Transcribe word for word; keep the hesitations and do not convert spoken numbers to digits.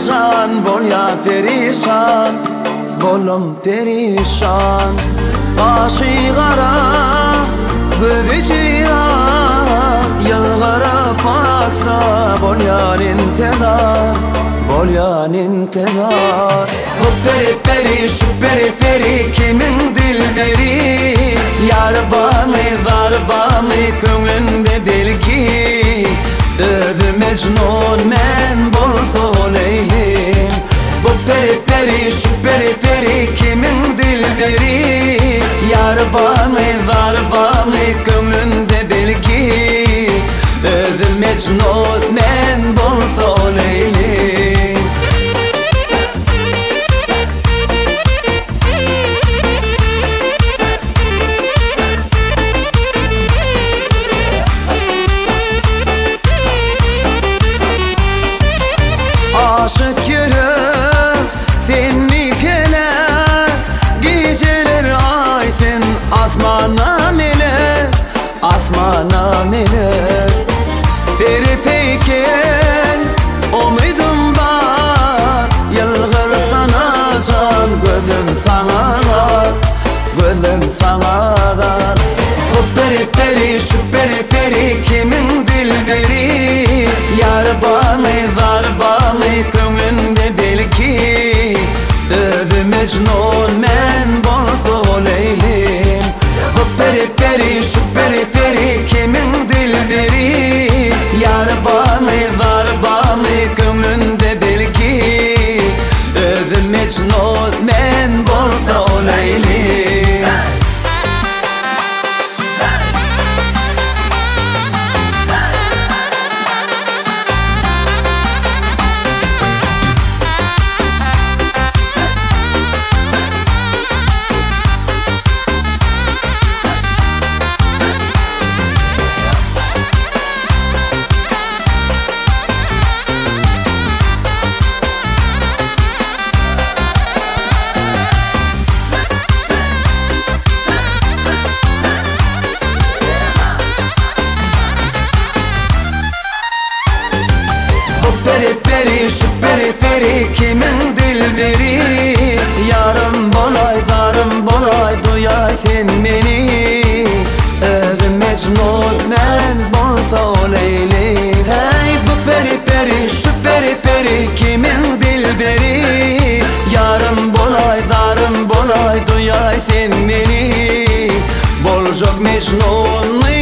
perişan, bolya perişan, bolum perişan. Başı kara, gözü ciran, yılgara paksa bolyan intedar, bolyan intedar. Bu peri peri, şu peri peri kimin dilberi? Yar bana, zar bana, köngünde belki. Özü Mecnun men bolsa Leylim. Bu peri peri, şu peri peri kimin dilberi? Yar bana, zar bana, köngünde belki. Özü Mecnun men bolsa Leylim. Aşık yürü seni kele, geceler aysın asmana mele, asmana mele. Peri peyken umudumda, yılgır sana can, gözüm sana dar, gözüm sana dar. Bu peri peri, şu peri peri kimin dilberi? Yar bana, zar bana, köngünde belki. Özü Mecnun men bolsa Leylim. Bu peri peri, şu peri peri kimin dilberi? Yar bana, zar bana, köngünde belki. Özü Mecnun men bolsa Leylim. Peri peri, şu peri peri kimin dilberi? Yarım bolay, darım bolay, duyay sen beni. Özü Mecnun men bolsa Leylim. Hey bu peri peri, şu peri peri kimin dilberi? Yarım bolay, darım bolay, duyay sen beni. Bolcuk Mecnun